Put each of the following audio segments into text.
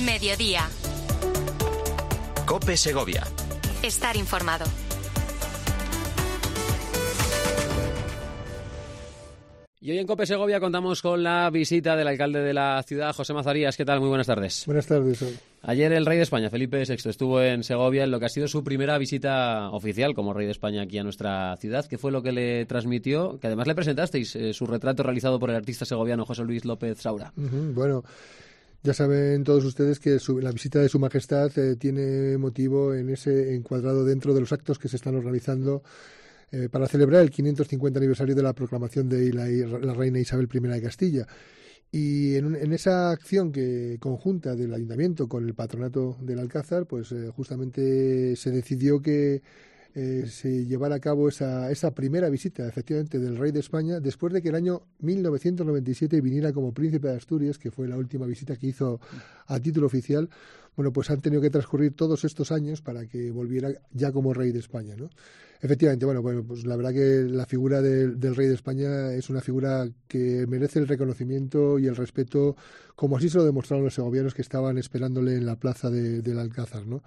Mediodía. COPE Segovia. Estar informado. Y hoy en COPE Segovia contamos con la visita del alcalde de la ciudad, José Mazarías. ¿Qué tal? Muy buenas tardes. Buenas tardes. Ayer el rey de España, Felipe VI, estuvo en Segovia en lo que ha sido su primera visita oficial como rey de España aquí a nuestra ciudad. ¿Qué fue lo que le transmitió? Que además le presentasteis su retrato realizado por el artista segoviano José Luis López Saura. Bueno, ya saben todos ustedes que la visita de Su Majestad tiene motivo en ese encuadrado dentro de los actos que se están organizando para celebrar el 550 aniversario de la proclamación de la reina Isabel I de Castilla. Y en esa acción conjunta del Ayuntamiento con el Patronato del Alcázar, pues justamente se decidió que se llevara a cabo esa primera visita, efectivamente, del rey de España, después de que el año 1997 viniera como príncipe de Asturias, que fue la última visita que hizo a título oficial. Bueno, pues han tenido que transcurrir todos estos años para que volviera ya como rey de España, ¿no? Efectivamente, bueno, pues la verdad que la figura del rey de España es una figura que merece el reconocimiento y el respeto, como así se lo demostraron los segovianos que estaban esperándole en la plaza del Alcázar, ¿no?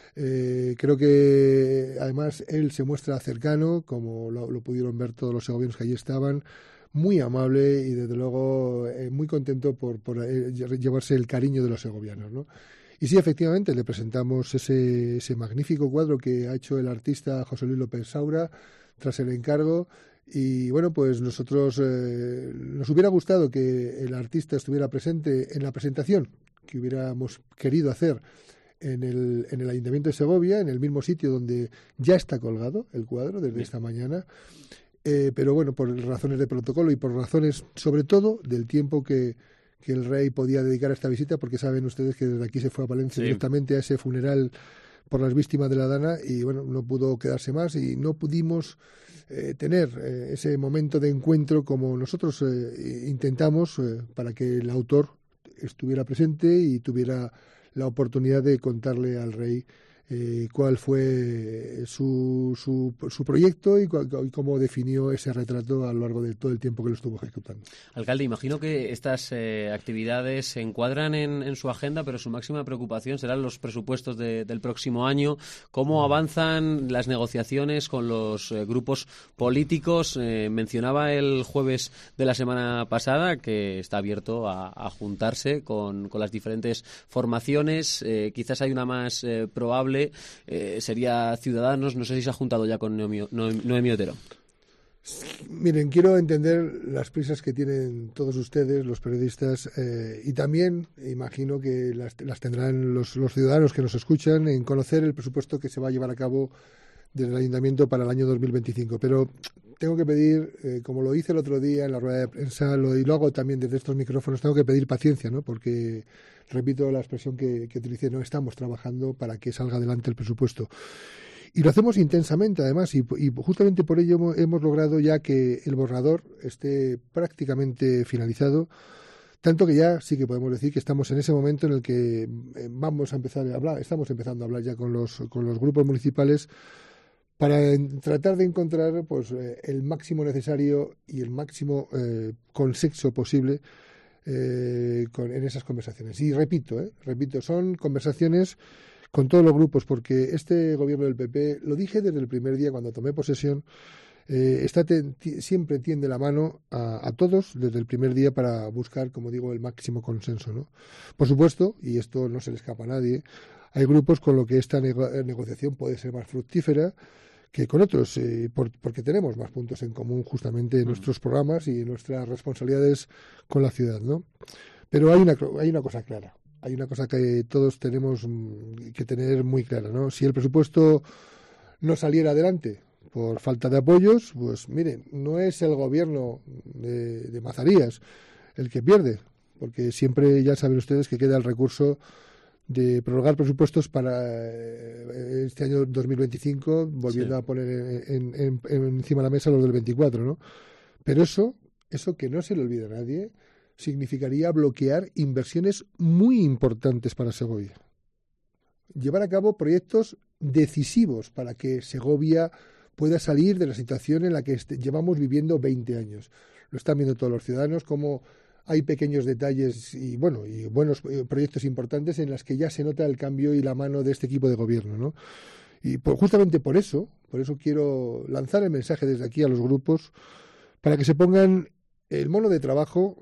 Creo que además él se muestra cercano, como lo pudieron ver todos los segovianos que allí estaban, muy amable y desde luego muy contento por llevarse el cariño de los segovianos, ¿no? Y sí, efectivamente, le presentamos ese magnífico cuadro que ha hecho el artista José Luis López Saura tras el encargo. Y bueno, pues nosotros nos hubiera gustado que el artista estuviera presente en la presentación que hubiéramos querido hacer en el Ayuntamiento de Segovia, en el mismo sitio donde ya está colgado el cuadro desde esta mañana. Pero bueno, por razones de protocolo y por razones, sobre todo, del tiempo que el rey podía dedicar a esta visita, porque saben ustedes que desde aquí se fue a Palencia directamente a ese funeral por las víctimas de la Dana y bueno, no pudo quedarse más y no pudimos tener ese momento de encuentro como nosotros intentamos para que el autor estuviera presente y tuviera la oportunidad de contarle al rey cuál fue su proyecto y cómo definió ese retrato a lo largo de todo el tiempo que lo estuvo ejecutando. Alcalde, imagino que estas actividades se encuadran en su agenda, pero su máxima preocupación serán los presupuestos del próximo año. ¿Cómo avanzan las negociaciones con los grupos políticos? Mencionaba el jueves de la semana pasada que está abierto a juntarse con las diferentes formaciones. Quizás hay una más probable. Sería Ciudadanos. No sé si se ha juntado ya con Noemí Otero. Miren, quiero entender las prisas que tienen todos ustedes, los periodistas, y también imagino que las tendrán los ciudadanos que nos escuchan en conocer el presupuesto que se va a llevar a cabo desde el Ayuntamiento para el año 2025. Pero tengo que pedir, como lo hice el otro día en la rueda de prensa, y lo hago también desde estos micrófonos, tengo que pedir paciencia, ¿no? Porque, repito la expresión que utilicé, no estamos trabajando para que salga adelante el presupuesto. Y lo hacemos intensamente, además, y justamente por ello hemos logrado ya que el borrador esté prácticamente finalizado, tanto que ya sí que podemos decir que estamos en ese momento en el que vamos a empezar a hablar, estamos empezando a hablar ya con los grupos municipales para tratar de encontrar pues el máximo necesario y el máximo consenso posible en esas conversaciones. Y repito, son conversaciones con todos los grupos, porque este gobierno del PP, lo dije desde el primer día cuando tomé posesión, siempre tiende la mano a todos desde el primer día para buscar, como digo, el máximo consenso, ¿no? Por supuesto, y esto no se le escapa a nadie, hay grupos con los que esta negociación puede ser más fructífera que con otros, porque tenemos más puntos en común justamente en nuestros programas y en nuestras responsabilidades con la ciudad, ¿no? Pero hay una cosa clara, hay una cosa que todos tenemos que tener muy clara, ¿no? Si el presupuesto no saliera adelante por falta de apoyos, pues miren, no es el gobierno de Mazarías el que pierde, porque siempre ya saben ustedes que queda el recurso de prorrogar presupuestos para este año 2025, volviendo a poner encima de la mesa los del 24, ¿no? Pero eso que no se le olvide a nadie, significaría bloquear inversiones muy importantes para Segovia. Llevar a cabo proyectos decisivos para que Segovia pueda salir de la situación en la que llevamos viviendo 20 años. Lo están viendo todos los ciudadanos, como hay pequeños detalles y buenos proyectos importantes en las que ya se nota el cambio y la mano de este equipo de gobierno, ¿no? Y justamente por eso quiero lanzar el mensaje desde aquí a los grupos para que se pongan el mono de trabajo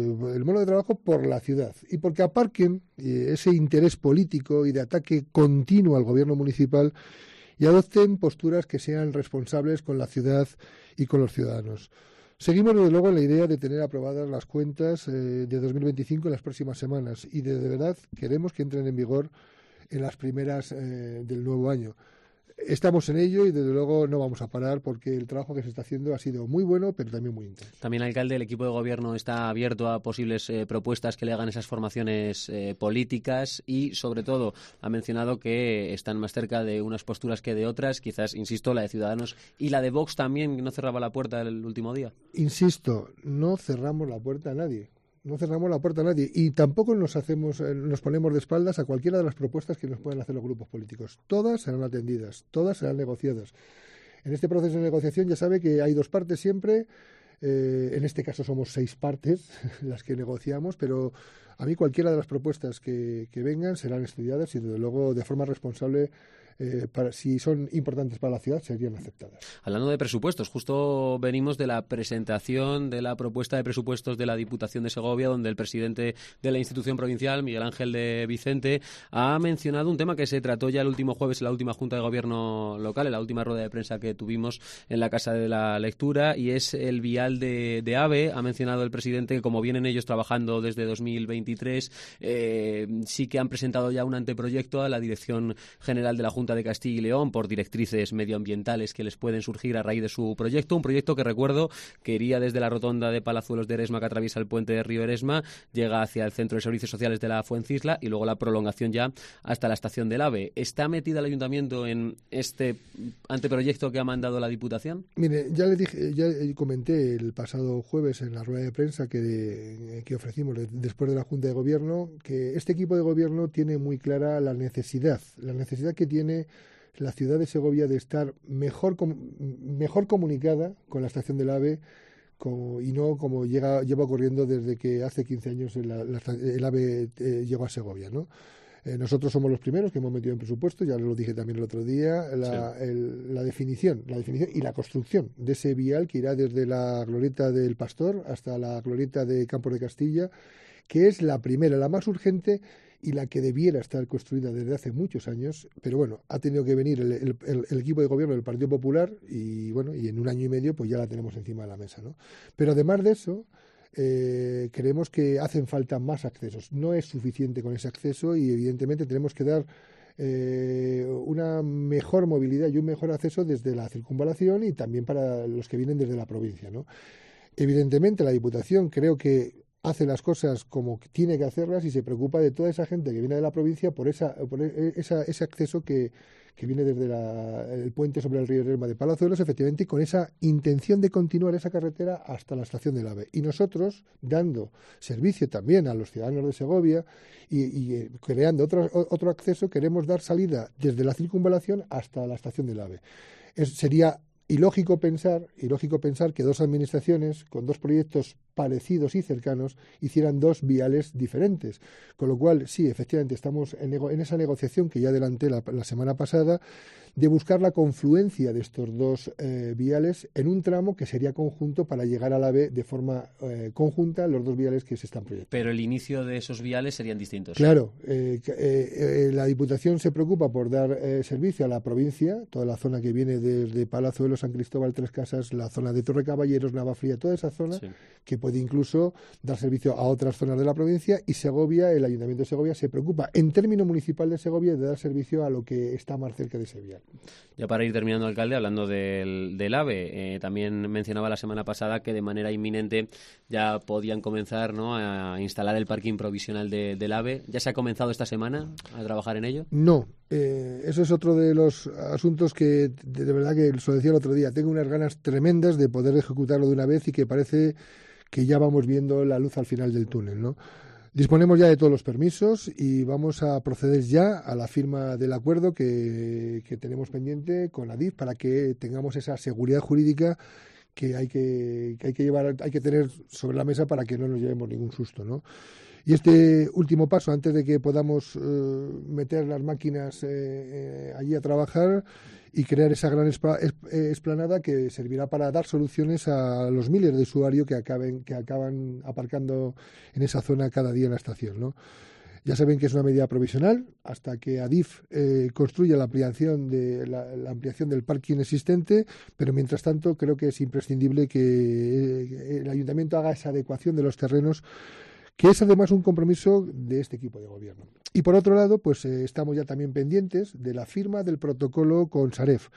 por la ciudad y porque aparquen ese interés político y de ataque continuo al gobierno municipal y adopten posturas que sean responsables con la ciudad y con los ciudadanos. Seguimos, desde luego, en la idea de tener aprobadas las cuentas de 2025 en las próximas semanas y de verdad queremos que entren en vigor en las primeras del nuevo año. Estamos en ello y desde luego no vamos a parar porque el trabajo que se está haciendo ha sido muy bueno, pero también muy intenso. También, alcalde, el equipo de gobierno está abierto a posibles propuestas que le hagan esas formaciones políticas y, sobre todo, ha mencionado que están más cerca de unas posturas que de otras. Quizás, insisto, la de Ciudadanos y la de Vox también no cerraba la puerta el último día. Insisto, no cerramos la puerta a nadie. No cerramos la puerta a nadie y tampoco nos ponemos de espaldas a cualquiera de las propuestas que nos puedan hacer los grupos políticos. Todas serán atendidas, todas serán negociadas. En este proceso de negociación ya sabe que hay dos partes siempre. En este caso somos 6 partes las que negociamos, pero a mí cualquiera de las propuestas que vengan serán estudiadas y desde luego de forma responsable. Si son importantes para la ciudad, serían aceptadas. Hablando de presupuestos, justo venimos de la presentación de la propuesta de presupuestos de la Diputación de Segovia, donde el presidente de la institución provincial, Miguel Ángel de Vicente, ha mencionado un tema que se trató ya el último jueves en la última Junta de Gobierno local, en la última rueda de prensa que tuvimos en la Casa de la Lectura, y es el vial de AVE. Ha mencionado el presidente que, como vienen ellos trabajando desde 2023, sí que han presentado ya un anteproyecto a la Dirección General de la Junta de Castilla y León por directrices medioambientales que les pueden surgir a raíz de su proyecto, un proyecto que recuerdo que iría desde la rotonda de Palazuelos de Eresma, que atraviesa el puente de Río Eresma, llega hacia el Centro de Servicios Sociales de la Fuencisla y luego la prolongación ya hasta la estación del AVE. ¿Está metida el Ayuntamiento en este anteproyecto que ha mandado la Diputación? Mire, ya comenté el pasado jueves en la rueda de prensa que ofrecimos después de la Junta de Gobierno que este equipo de gobierno tiene muy clara la necesidad que tiene la ciudad de Segovia de estar mejor comunicada con la estación del AVE y no como lleva ocurriendo desde que hace 15 años el AVE llegó a Segovia, ¿no? Nosotros somos los primeros que hemos metido en presupuesto, ya lo dije también el otro día, la definición y la construcción de ese vial que irá desde la glorieta del Pastor hasta la glorieta de Campos de Castilla, que es la primera, la más urgente y la que debiera estar construida desde hace muchos años, pero bueno, ha tenido que venir el equipo de gobierno del Partido Popular y en un año y medio pues ya la tenemos encima de la mesa, ¿no? Pero además de eso, creemos que hacen falta más accesos. No es suficiente con ese acceso y evidentemente tenemos que dar una mejor movilidad y un mejor acceso desde la circunvalación y también para los que vienen desde la provincia, ¿no? Evidentemente la Diputación creo que hace las cosas como tiene que hacerlas y se preocupa de toda esa gente que viene de la provincia por ese acceso que viene desde el puente sobre el río Eresma de Palazuelos, efectivamente, y con esa intención de continuar esa carretera hasta la estación del AVE. Y nosotros, dando servicio también a los ciudadanos de Segovia y creando otro acceso, queremos dar salida desde la circunvalación hasta la estación del AVE. Sería ilógico pensar que dos administraciones con dos proyectos parecidos y cercanos hicieran dos viales diferentes. Con lo cual, sí, efectivamente, estamos en esa negociación que ya adelanté la semana pasada de buscar la confluencia de estos dos viales en un tramo que sería conjunto para llegar al AVE de forma conjunta los dos viales que se están proyectando. Pero el inicio de esos viales serían distintos. Claro, la Diputación se preocupa por dar servicio a la provincia, toda la zona que viene desde Palazuelos, San Cristóbal, Tres Casas, la zona de Torrecaballeros, Navafría, toda esa zona, sí, que puede incluso dar servicio a otras zonas de la provincia, y Segovia, el Ayuntamiento de Segovia, se preocupa en término municipal de Segovia de dar servicio a lo que está más cerca de ese vial. Ya para ir terminando, alcalde, hablando del AVE, también mencionaba la semana pasada que de manera inminente ya podían comenzar, ¿no?, a instalar el parking provisional del AVE. ¿Ya se ha comenzado esta semana a trabajar en ello? No, eso es otro de los asuntos que de verdad que lo decía el otro día, tengo unas ganas tremendas de poder ejecutarlo de una vez y que parece que ya vamos viendo la luz al final del túnel, ¿no? Disponemos ya de todos los permisos y vamos a proceder ya a la firma del acuerdo que tenemos pendiente con Adif para que tengamos esa seguridad jurídica que hay que tener sobre la mesa para que no nos llevemos ningún susto, ¿no? Y este último paso, antes de que podamos meter las máquinas allí a trabajar y crear esa gran explanada que servirá para dar soluciones a los miles de usuarios que acaban aparcando en esa zona cada día en la estación, ¿no? Ya saben que es una medida provisional hasta que Adif construya la ampliación del parking existente, pero mientras tanto creo que es imprescindible que el ayuntamiento haga esa adecuación de los terrenos, que es además un compromiso de este equipo de gobierno. Y por otro lado, pues estamos ya también pendientes de la firma del protocolo con Saref.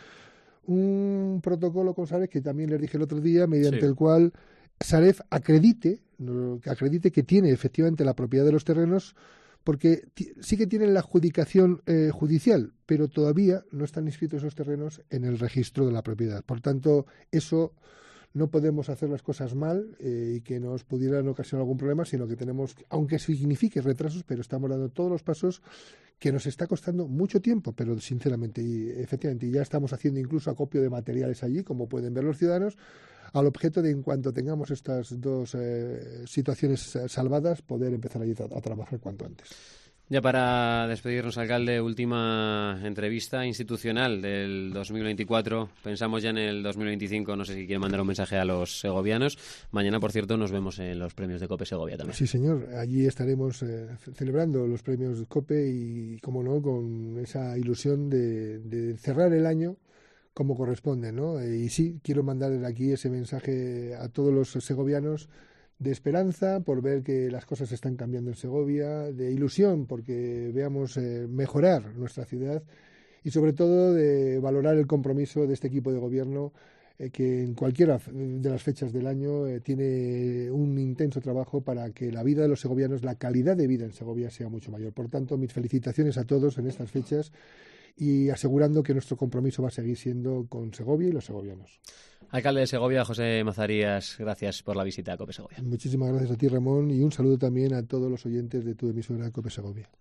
Un protocolo con Saref que también les dije el otro día, mediante el cual Saref acredite que tiene efectivamente la propiedad de los terrenos, porque sí que tienen la adjudicación judicial, pero todavía no están inscritos esos terrenos en el registro de la propiedad. Por tanto, eso no podemos hacer las cosas mal y que nos pudieran ocasionar algún problema, sino que tenemos, aunque signifique retrasos, pero estamos dando todos los pasos, que nos está costando mucho tiempo, pero sinceramente y efectivamente ya estamos haciendo incluso acopio de materiales allí, como pueden ver los ciudadanos, al objeto de, en cuanto tengamos estas dos situaciones salvadas, poder empezar allí a trabajar cuanto antes. Ya para despedirnos, alcalde, última entrevista institucional del 2024. Pensamos ya en el 2025. No sé si quiere mandar un mensaje a los segovianos. Mañana, por cierto, nos vemos en los premios de COPE Segovia también. Sí, señor. Allí estaremos celebrando los premios de COPE y, como no, con esa ilusión de cerrar el año como corresponde, ¿no? Y sí, quiero mandar desde aquí ese mensaje a todos los segovianos de esperanza por ver que las cosas están cambiando en Segovia, de ilusión porque veamos mejorar nuestra ciudad y sobre todo de valorar el compromiso de este equipo de gobierno que en cualquiera de las fechas del año tiene un intenso trabajo para que la vida de los segovianos, la calidad de vida en Segovia sea mucho mayor. Por tanto, mis felicitaciones a todos en estas fechas y asegurando que nuestro compromiso va a seguir siendo con Segovia y los segovianos. Alcalde de Segovia, José Mazarías, gracias por la visita a COPE Segovia. Muchísimas gracias a ti, Ramón, y un saludo también a todos los oyentes de tu emisora COPE Segovia.